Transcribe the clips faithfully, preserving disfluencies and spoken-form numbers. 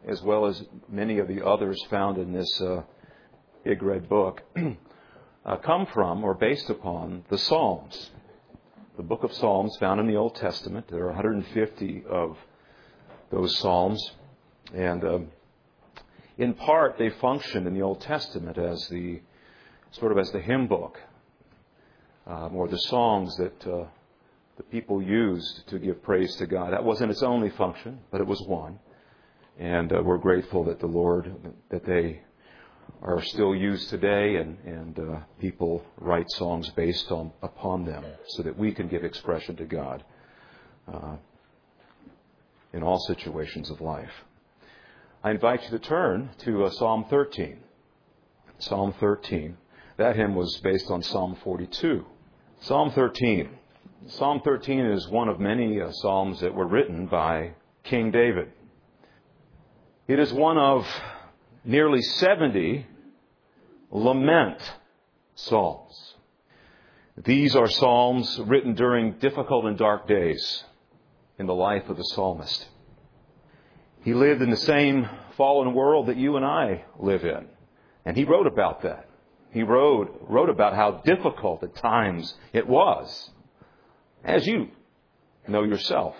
as well as many of the others found in this uh, big red book, uh, come from or based upon the Psalms. The book of Psalms found in the Old Testament. There are one hundred fifty of those Psalms. And uh, in part, they function in the Old Testament as the sort of as the hymn book, um, or the songs that uh, the people used to give praise to God. That wasn't its only function, but it was one. And uh, we're grateful that the Lord, that they are still used today, and, and uh, people write songs based on upon them so that we can give expression to God uh, in all situations of life. I invite you to turn to uh, Psalm thirteen. Psalm thirteen. That hymn was based on Psalm forty-two. Psalm thirteen. Psalm thirteen is one of many uh, psalms that were written by King David. It is one of nearly seventy lament psalms. These are psalms written during difficult and dark days in the life of the psalmist. He lived in the same fallen world that you and I live in, and he wrote about that. He wrote, wrote about how difficult at times it was, as you know yourself.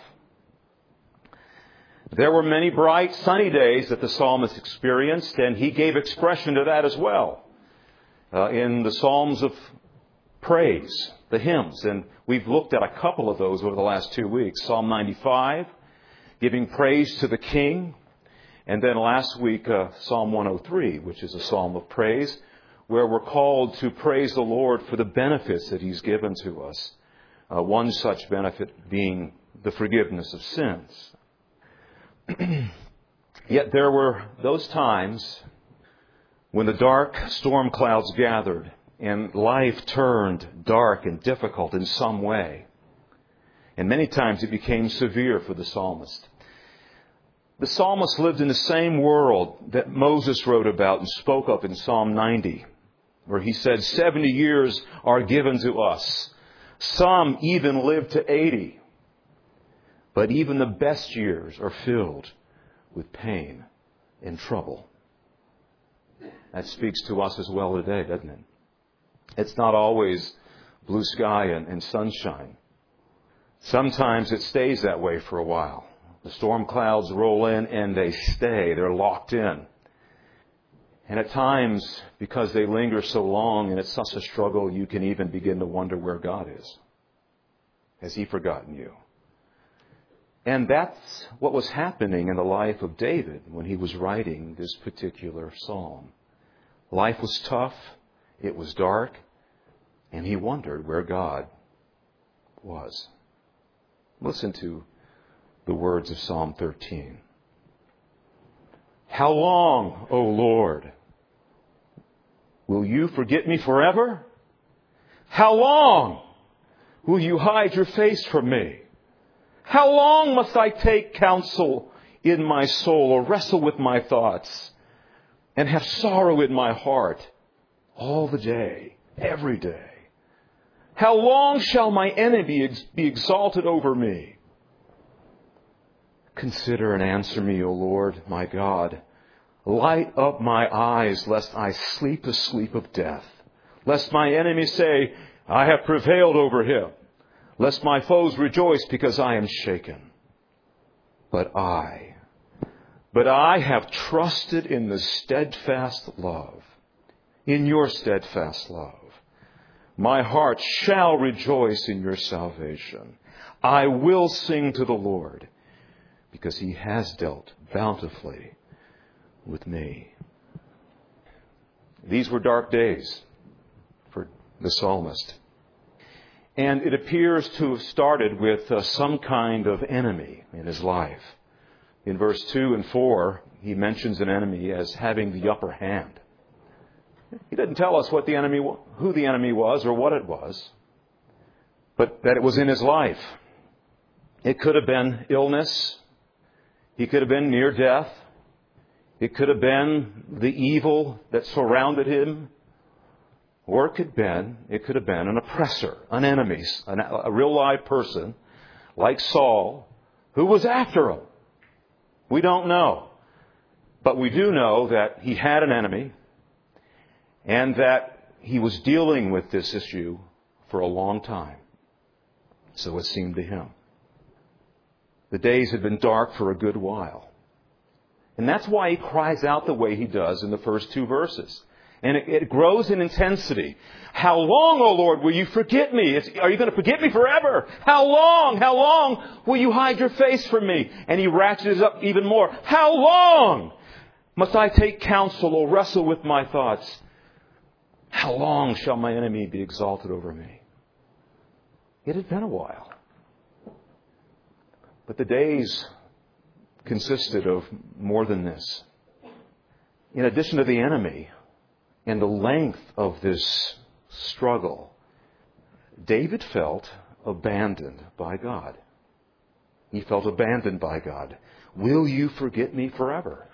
There were many bright, sunny days that the psalmist experienced, and he gave expression to that as well uh, in the psalms of praise, the hymns. And we've looked at a couple of those over the last two weeks. Psalm ninety-five, giving praise to the King. And then last week, uh, Psalm one oh three, which is a psalm of praise, where we're called to praise the Lord for the benefits that He's given to us. Uh, one such benefit being the forgiveness of sins. Yet there were those times when the dark storm clouds gathered and life turned dark and difficult in some way. And many times it became severe for the psalmist. The psalmist lived in the same world that Moses wrote about and spoke of in Psalm ninety, where he said, seventy years are given to us. Some even live to eighty. But even the best years are filled with pain and trouble. That speaks to us as well today, doesn't it? It's not always blue sky and, and sunshine. Sometimes it stays that way for a while. The storm clouds roll in and they stay. They're locked in. And at times, because they linger so long and it's such a struggle, you can even begin to wonder where God is. Has He forgotten you? And that's what was happening in the life of David when he was writing this particular psalm. Life was tough, it was dark, and he wondered where God was. Listen to the words of Psalm thirteen. How long, O Lord, will you forget me forever? How long will you hide your face from me? How long must I take counsel in my soul or wrestle with my thoughts and have sorrow in my heart all the day, every day? How long shall my enemy be exalted over me? Consider and answer me, O Lord, my God. Light up my eyes, lest I sleep the sleep of death. Lest my enemy say, I have prevailed over him. Lest my foes rejoice because I am shaken. But I, but I have trusted in the steadfast love, in your steadfast love. My heart shall rejoice in your salvation. I will sing to the Lord, because He has dealt bountifully with me. These were dark days for the psalmist. And it appears to have started with uh, some kind of enemy in his life. In verse two and four, he mentions an enemy as having the upper hand. He doesn't tell us what the enemy, who the enemy was or what it was, but that it was in his life. It could have been illness. He could have been near death. It could have been the evil that surrounded him. Or it could have been, it could have been an oppressor, an enemy, an, a real live person like Saul who was after him. We don't know. But we do know that he had an enemy and that he was dealing with this issue for a long time. So it seemed to him. The days had been dark for a good while. And that's why he cries out the way he does in the first two verses. And it, it grows in intensity. How long, O Lord, will you forget me? It's, are you going to forget me forever? How long, how long will you hide your face from me? And he ratchets it up even more. How long must I take counsel or wrestle with my thoughts? How long shall my enemy be exalted over me? It had been a while. But the days consisted of more than this. In addition to the enemy and the length of this struggle, David felt abandoned by God. He felt abandoned by God. Will you forget me forever?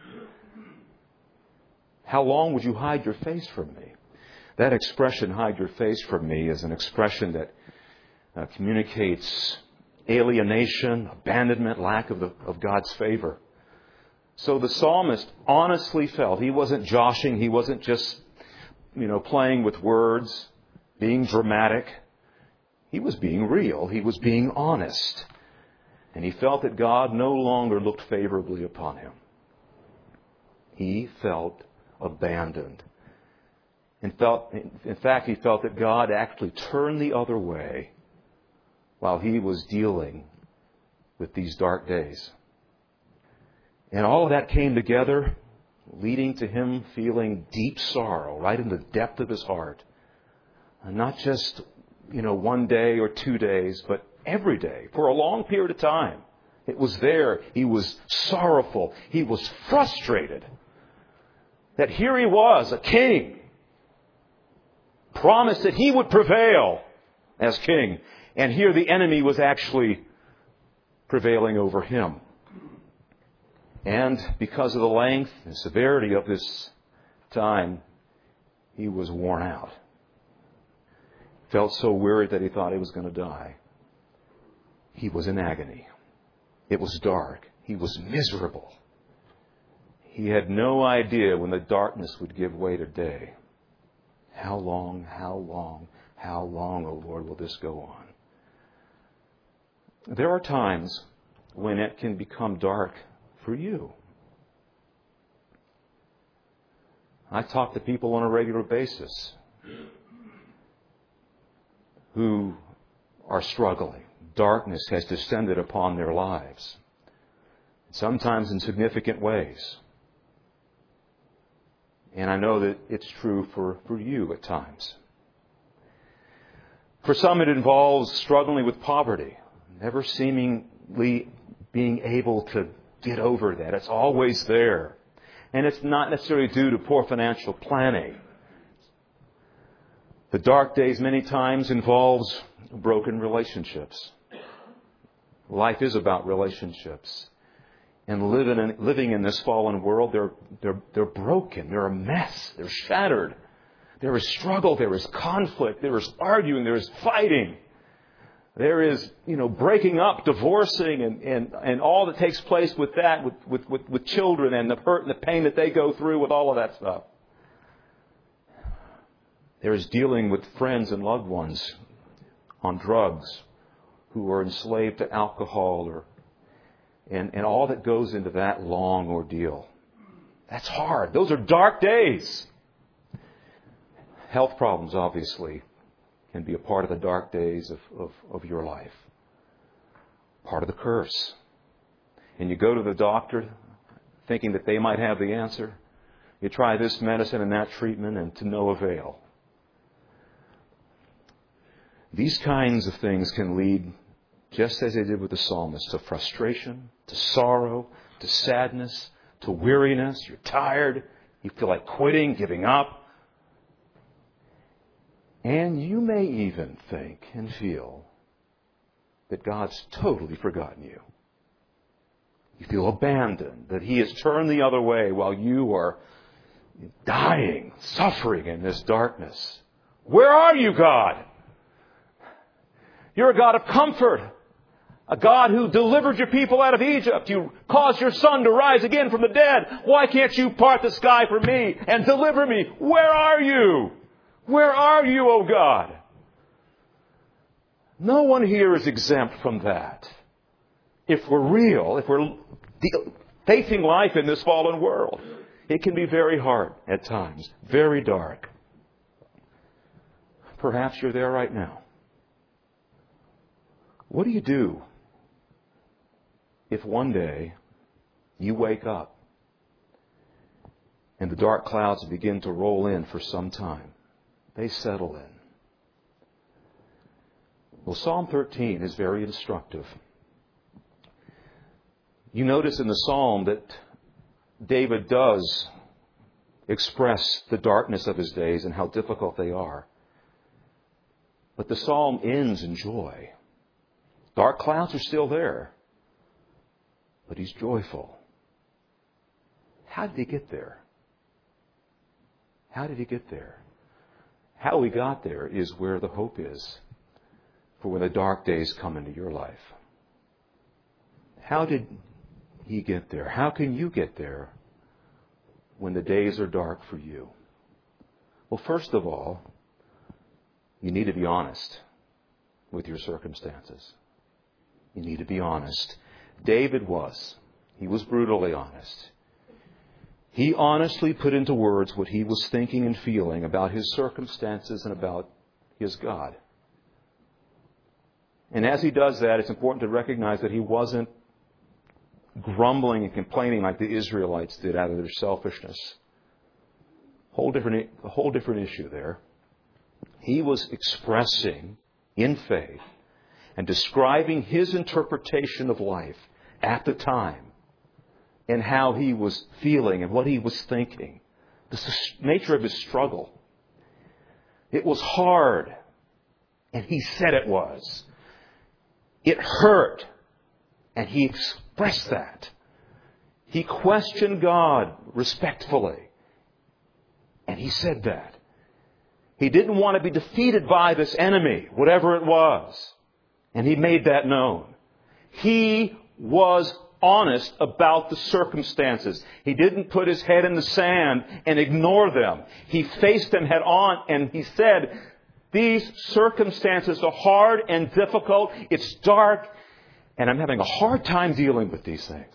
How long would you hide your face from me? That expression, hide your face from me, is an expression that uh, communicates alienation, abandonment, lack of, the, of God's favor. So the psalmist honestly felt, he wasn't joshing, he wasn't just, you know, playing with words, being dramatic. He was being real. He was being honest. And he felt that God no longer looked favorably upon him. He felt abandoned. And felt, in fact, he felt that God actually turned the other way while he was dealing with these dark days. And all of that came together, leading to him feeling deep sorrow right in the depth of his heart. And not just, you know, one day or two days, but every day for a long period of time. It was there. He was sorrowful. He was frustrated that here he was, a king, promised that he would prevail as king. And here the enemy was actually prevailing over him. And because of the length and severity of this time, he was worn out. Felt so weary that he thought he was going to die. He was in agony. It was dark. He was miserable. He had no idea when the darkness would give way to day. How long, how long, how long, O Lord, will this go on? There are times when it can become dark for you. I talk to people on a regular basis who are struggling. Darkness has descended upon their lives, sometimes in significant ways. And I know that it's true for, for you at times. For some, it involves struggling with poverty, never seemingly being able to get over that. It's always there. And it's not necessarily due to poor financial planning. The dark days many times involves broken relationships. Life is about relationships. And living in, living in this fallen world, they're, they're, they're broken. They're a mess. They're shattered. There is struggle. There is conflict. There is arguing. There is fighting. There is, you know, breaking up, divorcing, and, and, and all that takes place with that, with, with, with, with children and the hurt and the pain that they go through with all of that stuff. There is dealing with friends and loved ones on drugs who are enslaved to alcohol or and, and all that goes into that long ordeal. That's hard. Those are dark days. Health problems, obviously, can be a part of the dark days of, of, of your life. Part of the curse. And you go to the doctor thinking that they might have the answer. You try this medicine and that treatment, and to no avail. These kinds of things can lead, just as they did with the psalmist, to frustration, to sorrow, to sadness, to weariness. You're tired. You feel like quitting, giving up. And you may even think and feel that God's totally forgotten you. You feel abandoned, that He has turned the other way while you are dying, suffering in this darkness. Where are you, God? You're a God of comfort, A God who delivered your people out of Egypt. You caused your son to rise again from the dead. Why can't you part the sky for me and deliver me? Where are you? Where are you, O God? No one here is exempt from that. If we're real, if we're facing life in this fallen world, it can be very hard at times, very dark. Perhaps you're there right now. What do you do if one day you wake up and the dark clouds begin to roll in for some time? They settle in. Well, Psalm thirteen is very instructive. You notice in the psalm that David does express the darkness of his days and how difficult they are. But the psalm ends in joy. Dark clouds are still there, but he's joyful. How did he get there? How did he get there? How he got there is where the hope is for when the dark days come into your life. How did he get there? How can you get there when the days are dark for you? Well, first of all, you need to be honest with your circumstances. You need to be honest. David was. He was brutally honest. He honestly put into words what he was thinking and feeling about his circumstances and about his God. And as he does that, it's important to recognize that he wasn't grumbling and complaining like the Israelites did out of their selfishness. Whole different, a whole different issue there. He was expressing in faith and describing his interpretation of life at the time and how he was feeling and what he was thinking. The nature of his struggle. It was hard, and he said it was. It hurt, and he expressed that. He questioned God respectfully, and he said that. He didn't want to be defeated by this enemy, whatever it was, and he made that known. He was honest about the circumstances. He didn't put his head in the sand and ignore them. He faced them head on, and he said, these circumstances are hard and difficult. It's dark, and I'm having a hard time dealing with these things.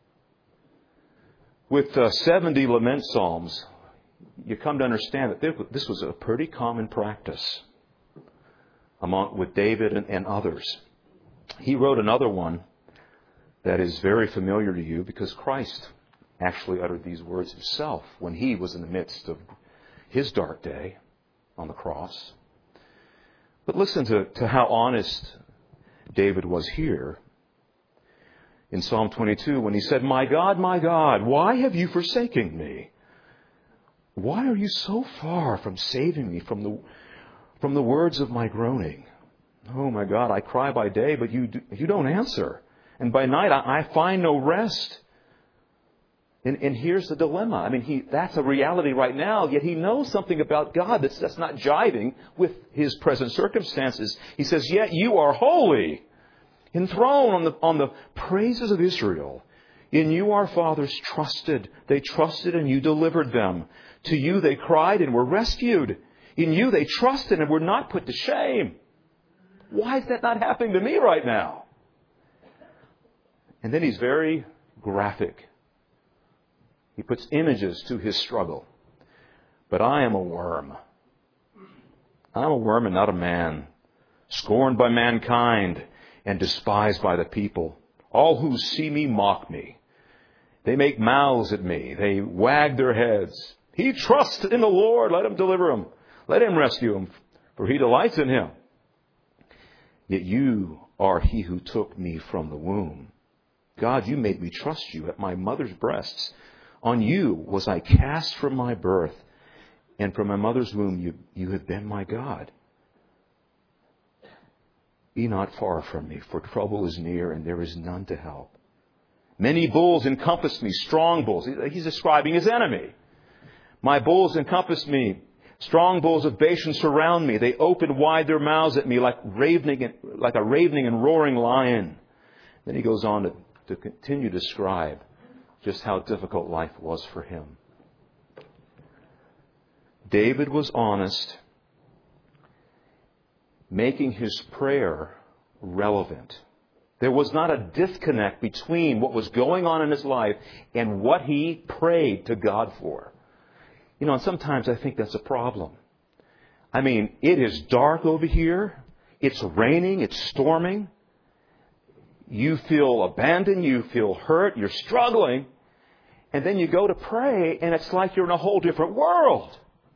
With uh, seventy lament psalms, you come to understand that this was a pretty common practice among with David and, and others. He wrote another one that is very familiar to you because Christ actually uttered these words himself when he was in the midst of his dark day on the cross. But listen to, to how honest David was here in Psalm twenty-two when he said, "My God, my God, why have you forsaken me? Why are you so far from saving me from the from the words of my groaning? Oh my God, I cry by day, but you do, you don't answer. And by night I, I find no rest." And, and here's the dilemma. I mean, he that's a reality right now, yet he knows something about God that's, that's not jiving with his present circumstances. He says, "Yet you are holy, enthroned on the, on the praises of Israel. In you our fathers trusted. They trusted and you delivered them. To you they cried and were rescued. In you they trusted and were not put to shame." Why is that not happening to me right now? And then he's very graphic. He puts images to his struggle. "But I am a worm. I'm a worm and not a man, scorned by mankind and despised by the people. All who see me mock me. They make mouths at me. They wag their heads. He trusts in the Lord. Let him deliver him. Let him rescue him, for he delights in him. Yet you are he who took me from the womb. God, you made me trust you at my mother's breasts. On you was I cast from my birth, and from my mother's womb you, you have been my God. Be not far from me, for trouble is near, and there is none to help. Many bulls encompass me, strong bulls." He's describing his enemy. "My bulls encompass me. Strong bulls of Bashan surround me. They open wide their mouths at me like ravening, like a ravening and roaring lion. Then he goes on to, to continue to describe just how difficult life was for him. David was honest, making his prayer relevant. There was not a disconnect between what was going on in his life and what he prayed to God for. You know, and sometimes I think that's a problem. I mean, it is dark over here. It's raining. It's storming. You feel abandoned. You feel hurt. You're struggling. And then you go to pray, and it's like you're in a whole different world.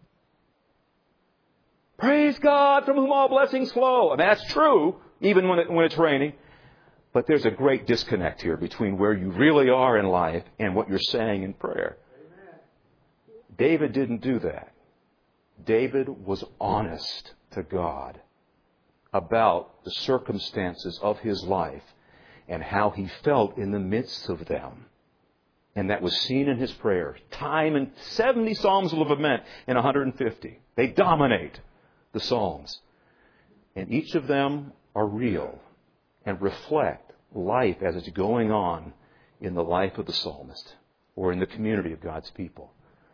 Praise God, from whom all blessings flow. And that's true, even when, it, when it's raining. But there's a great disconnect here between where you really are in life and what you're saying in prayer. Amen. David didn't do that. David was honest to God about the circumstances of his life and how he felt in the midst of them. And that was seen in his prayer. Time and seventy Psalms of lament and one hundred fifty. They dominate the Psalms. And each of them are real and reflect life as it's going on in the life of the psalmist or in the community of God's people.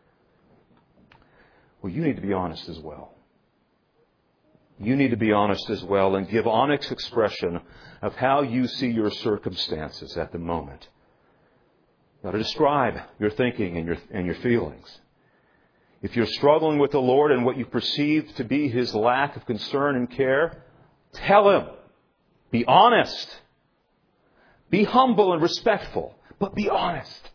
Well, you need to be honest as well. You need to be honest as well and give honest expression of how you see your circumstances at the moment. You ought to describe your thinking and your, and your feelings. If you're struggling with the Lord and what you perceive to be His lack of concern and care, tell Him. Be honest. Be humble and respectful, but be honest.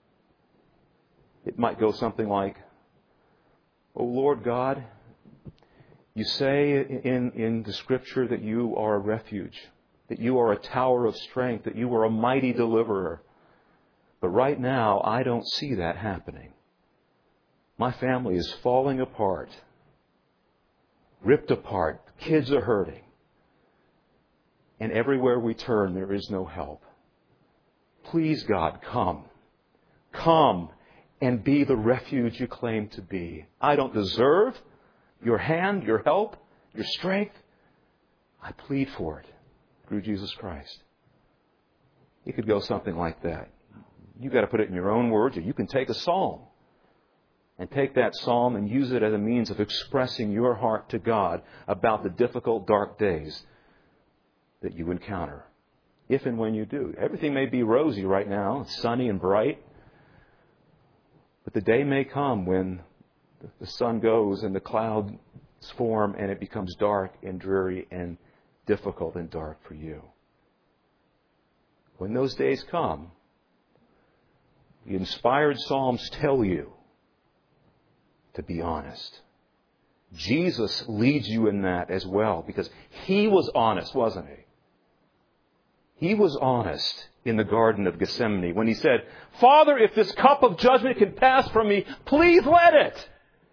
It might go something like, "Oh Lord God, you say in, in the Scripture that you are a refuge, that you are a tower of strength, that you are a mighty deliverer. But right now, I don't see that happening. My family is falling apart, ripped apart. Kids are hurting. And everywhere we turn, there is no help. Please, God, come. Come and be the refuge you claim to be. I don't deserve your hand, your help, your strength. I plead for it through Jesus Christ." It could go something like that. You've got to put it in your own words, or you can take a psalm and take that psalm and use it as a means of expressing your heart to God about the difficult, dark days that you encounter. If and when you do. Everything may be rosy right now. It's sunny and bright. But the day may come when the sun goes and the clouds form and it becomes dark and dreary and difficult and dark for you. When those days come, the inspired Psalms tell you to be honest. Jesus leads you in that as well, because He was honest, wasn't He? He was honest in the Garden of Gethsemane when He said, "Father, if this cup of judgment can pass from me, please let it."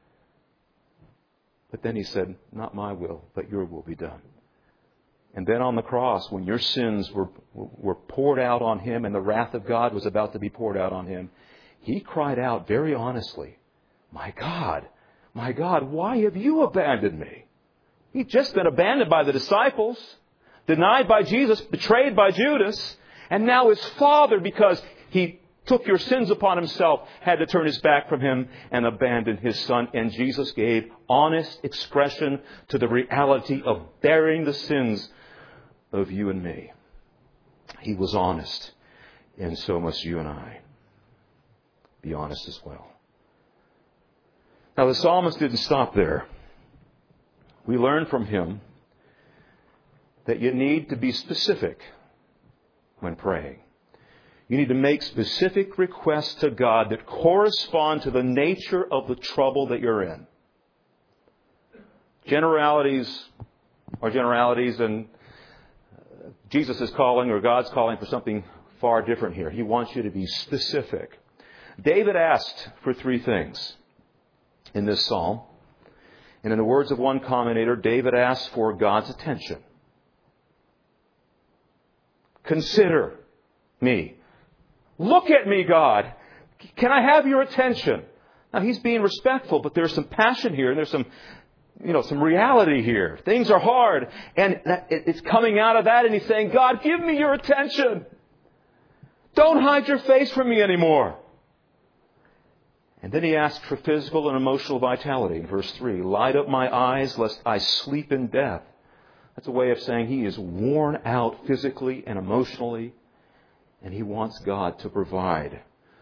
But then He said, "Not my will, but your will be done." And then on the cross, when your sins were, were poured out on Him and the wrath of God was about to be poured out on Him, He cried out very honestly, "My God, my God, why have you abandoned me?" He'd just been abandoned by the disciples, denied by Jesus, betrayed by Judas, and now His Father, because He took your sins upon Himself, had to turn His back from Him and abandon His Son. And Jesus gave honest expression to the reality of bearing the sins of you and me. He was honest, and so must you and I be honest as well. Now, the psalmist didn't stop there. We learn from him that you need to be specific when praying. You need to make specific requests to God that correspond to the nature of the trouble that you're in. Generalities are generalities, and Jesus is calling, or God's calling, for something far different here. He wants you to be specific. David asked for three things in this psalm. And in the words of one commentator, David asked for God's attention. Consider me. Look at me, God. Can I have your attention? Now, he's being respectful, but there's some passion here, and there's some, you know, some reality here. Things are hard, and it's coming out of that, and he's saying, God, give me your attention. Don't hide your face from me anymore. And then he asks for physical and emotional vitality in verse three. Light up my eyes lest I sleep in death. That's a way of saying he is worn out physically and emotionally, and he wants God to provide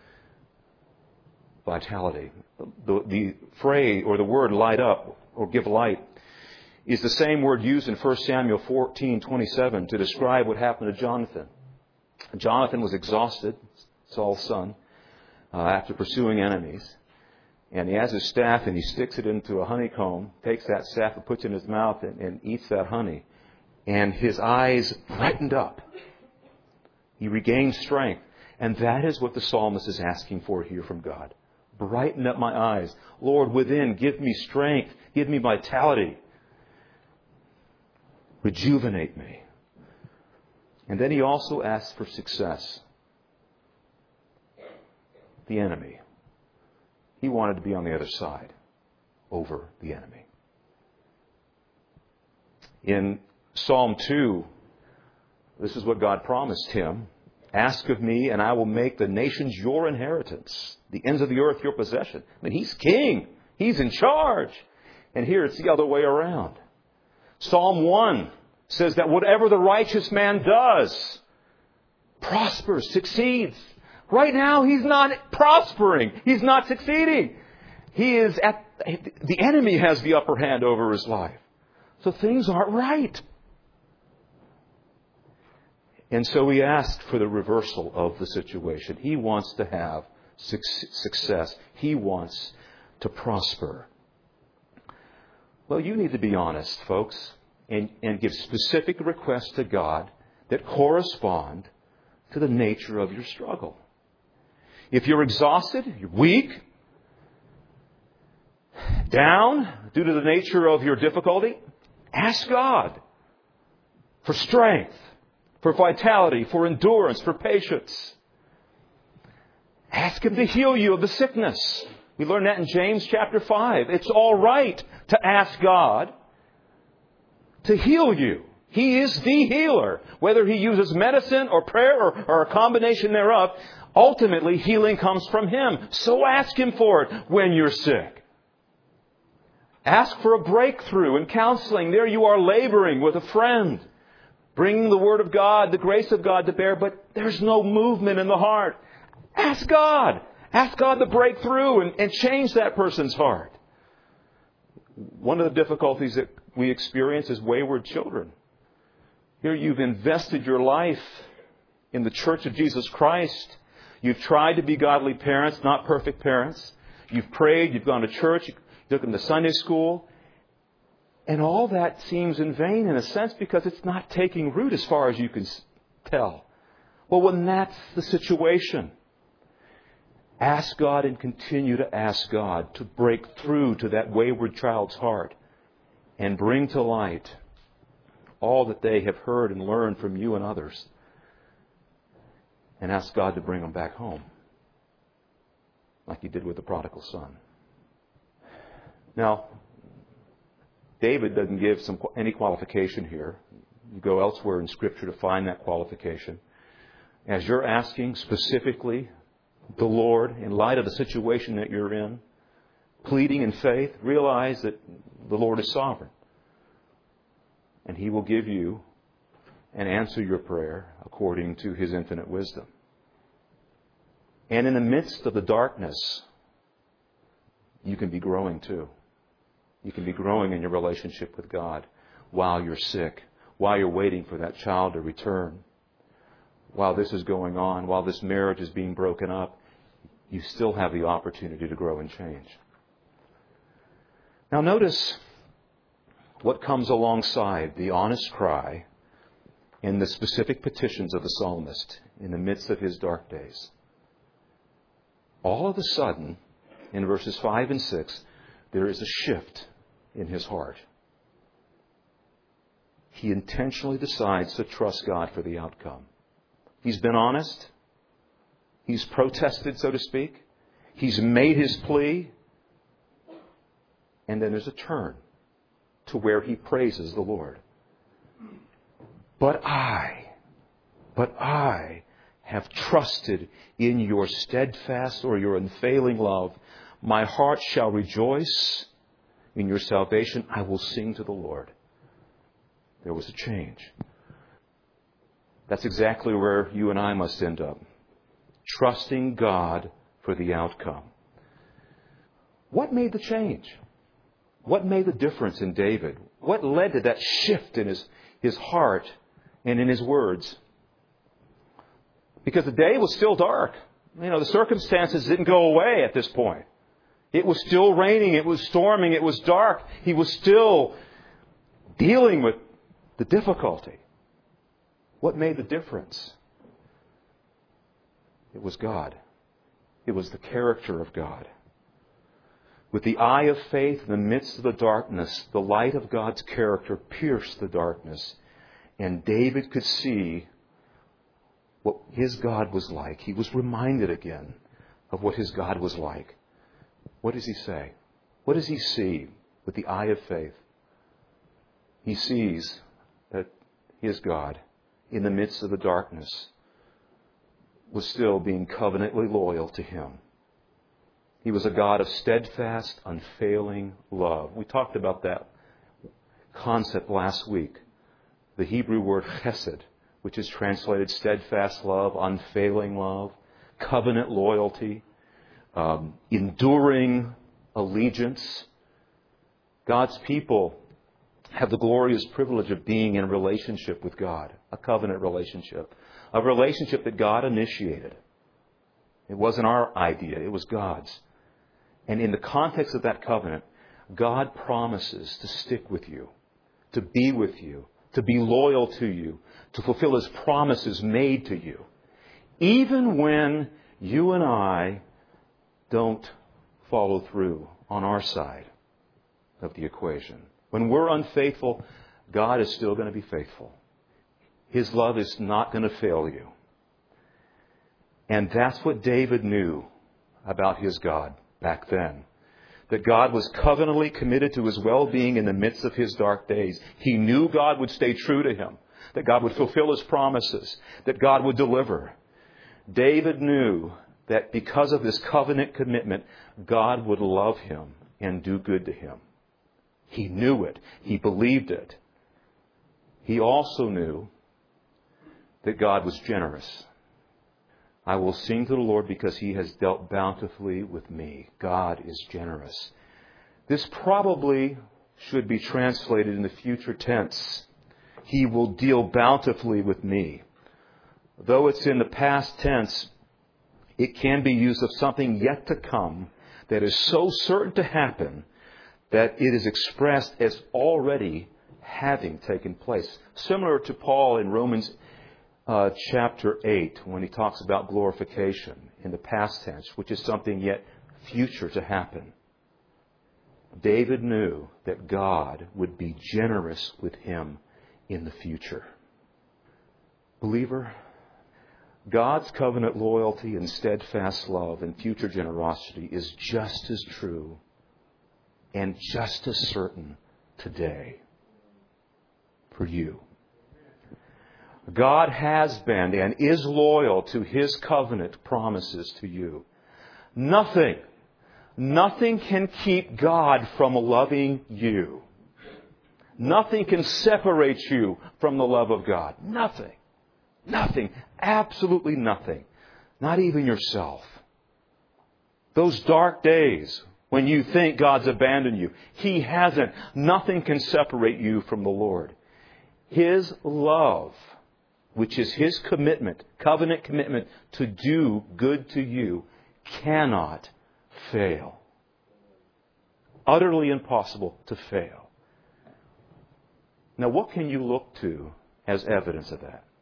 vitality. The, the phrase or the word light up or give light is the same word used in First Samuel fourteen twenty-seven to describe what happened to Jonathan. Jonathan was exhausted, Saul's son, uh, after pursuing enemies. And he has his staff and he sticks it into a honeycomb, takes that staff and puts it in his mouth and, and eats that honey. And his eyes brightened up. He regained strength. And that is what the psalmist is asking for here from God. Brighten up my eyes. Lord, within, give me strength. Give me vitality. Rejuvenate me. And then he also asks for success. The enemy. He wanted to be on the other side, over the enemy. In Psalm two, this is what God promised him. Ask of me, and I will make the nations your inheritance, the ends of the earth your possession. I mean, he's king. He's in charge. And here it's the other way around. Psalm one says that whatever the righteous man does, prospers, succeeds. Right now, he's not prospering. He's not succeeding. He is at, the enemy has the upper hand over his life. So things aren't right. And so he asked for the reversal of the situation. He wants to have success. He wants to prosper. Well, you need to be honest, folks, and, and give specific requests to God that correspond to the nature of your struggle. If you're exhausted, you're weak, down due to the nature of your difficulty, ask God for strength, for vitality, for endurance, for patience. Ask Him to heal you of the sickness. We learn that in James chapter five. It's all right to ask God to heal you. He is the healer. Whether He uses medicine or prayer or, or a combination thereof, ultimately healing comes from Him. So ask Him for it when you're sick. Ask for a breakthrough in counseling. There you are laboring with a friend, bringing the Word of God, the grace of God to bear, but there's no movement in the heart. Ask God. Ask God to break through and, and change that person's heart. One of the difficulties that we experience is wayward children. Here you've invested your life in the Church of Jesus Christ. You've tried to be godly parents, not perfect parents. You've prayed, you've gone to church, you took them to Sunday school. And all that seems in vain in a sense because it's not taking root as far as you can tell. Well, when that's the situation, ask God and continue to ask God to break through to that wayward child's heart and bring to light all that they have heard and learned from you and others. And ask God to bring them back home, like He did with the prodigal son. Now, David doesn't give some any qualification here. You go elsewhere in Scripture to find that qualification. As you're asking specifically the Lord, in light of the situation that you're in, pleading in faith, realize that the Lord is sovereign. And He will give you and answer your prayer according to His infinite wisdom. And in the midst of the darkness, you can be growing too. You can be growing in your relationship with God while you're sick, while you're waiting for that child to return. While this is going on, while this marriage is being broken up, you still have the opportunity to grow and change. Now notice what comes alongside the honest cry and the specific petitions of the psalmist in the midst of his dark days. All of a sudden, in verses five and six, there is a shift in his heart. He intentionally decides to trust God for the outcome. He's been honest. He's protested, so to speak. He's made his plea. And then there's a turn to where he praises the Lord. But I, but I have trusted in your steadfast or your unfailing love. My heart shall rejoice in your salvation. I will sing to the Lord. There was a change. That's exactly where you and I must end up. Trusting God for the outcome. What made the change? What made the difference in David? What led to that shift in his, his heart and in his words? Because the day was still dark. You know, the circumstances didn't go away at this point. It was still raining. It was storming. It was dark. He was still dealing with the difficulty. What made the difference? It was God. It was the character of God. With the eye of faith in the midst of the darkness, the light of God's character pierced the darkness. And David could see what his God was like. He was reminded again of what his God was like. What does he say? What does he see with the eye of faith? He sees that his God, in the midst of the darkness, was still being covenantly loyal to him. He was a God of steadfast, unfailing love. We talked about that concept last week. The Hebrew word chesed, which is translated steadfast love, unfailing love, covenant loyalty, um, enduring allegiance. God's people have the glorious privilege of being in a relationship with God, a covenant relationship, a relationship that God initiated. It wasn't our idea, it was God's. And in the context of that covenant, God promises to stick with you, to be with you, to be loyal to you, to fulfill His promises made to you. Even when you and I don't follow through on our side of the equation. When we're unfaithful, God is still going to be faithful. His love is not going to fail you. And that's what David knew about his God back then. That God was covenantally committed to his well-being in the midst of his dark days. He knew God would stay true to him. That God would fulfill His promises. That God would deliver. David knew that because of this covenant commitment, God would love him and do good to him. He knew it. He believed it. He also knew that God was generous. I will sing to the Lord because He has dealt bountifully with me. God is generous. This probably should be translated in the future tense. He will deal bountifully with me. Though it's in the past tense, it can be used of something yet to come that is so certain to happen that it is expressed as already having taken place. Similar to Paul in Romans uh, chapter eight, when he talks about glorification in the past tense, which is something yet future to happen. David knew that God would be generous with him in the future. Believer, God's covenant loyalty and steadfast love and future generosity is just as true and just as certain today for you. God has been and is loyal to His covenant promises to you. Nothing, nothing can keep God from loving you. Nothing can separate you from the love of God. Nothing. Nothing. Absolutely nothing. Not even yourself. Those dark days when you think God's abandoned you, He hasn't. Nothing can separate you from the Lord. His love, which is His commitment, covenant commitment to do good to you, cannot fail. Utterly impossible to fail. Now, what can you look to as evidence of that?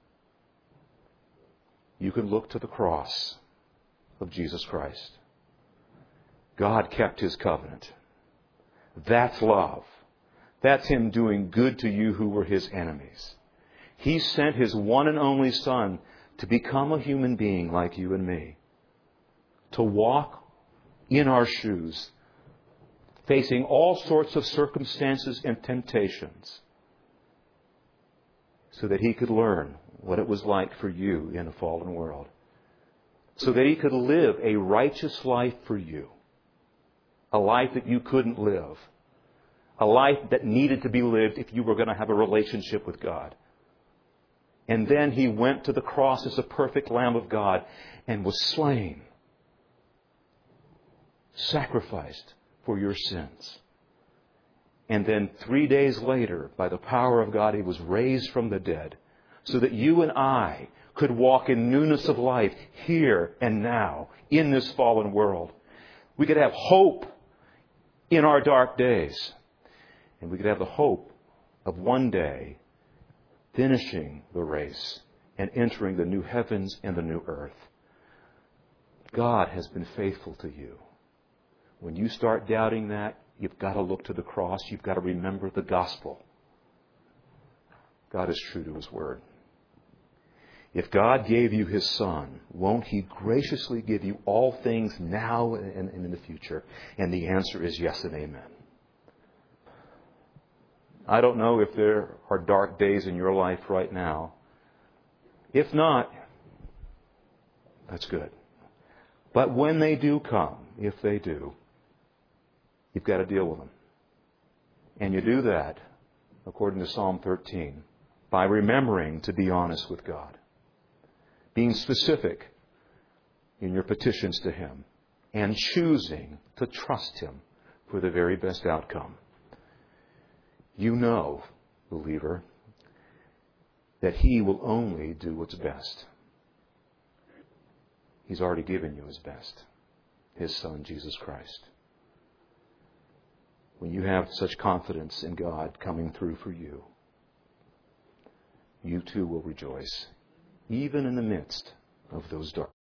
You can look to the cross of Jesus Christ. God kept His covenant. That's love. That's Him doing good to you who were His enemies. He sent His one and only Son to become a human being like you and me. To walk in our shoes, facing all sorts of circumstances and temptations, so that He could learn what it was like for you in a fallen world. so that He could live a righteous life for you. A life that you couldn't live. A life that needed to be lived if you were going to have a relationship with God. And then He went to the cross as a perfect Lamb of God and was slain, sacrificed for your sins. And then three days later, by the power of God, He was raised from the dead so that you and I could walk in newness of life here and now in this fallen world. We could have hope in our dark days. And we could have the hope of one day finishing the race and entering the new heavens and the new earth. God has been faithful to you. When you start doubting that, you've got to look to the cross. You've got to remember the gospel. God is true to His word. If God gave you His Son, won't He graciously give you all things now and in the future? And the answer is yes and amen. I don't know if there are dark days in your life right now. If not, that's good. But when they do come, if they do, you've got to deal with them. And you do that, according to Psalm thirteen, by remembering to be honest with God. Being specific in your petitions to Him. And choosing to trust Him for the very best outcome. You know, believer, that He will only do what's best. He's already given you His best. His Son, Jesus Christ. When you have such confidence in God coming through for you, you too will rejoice, even in the midst of those dark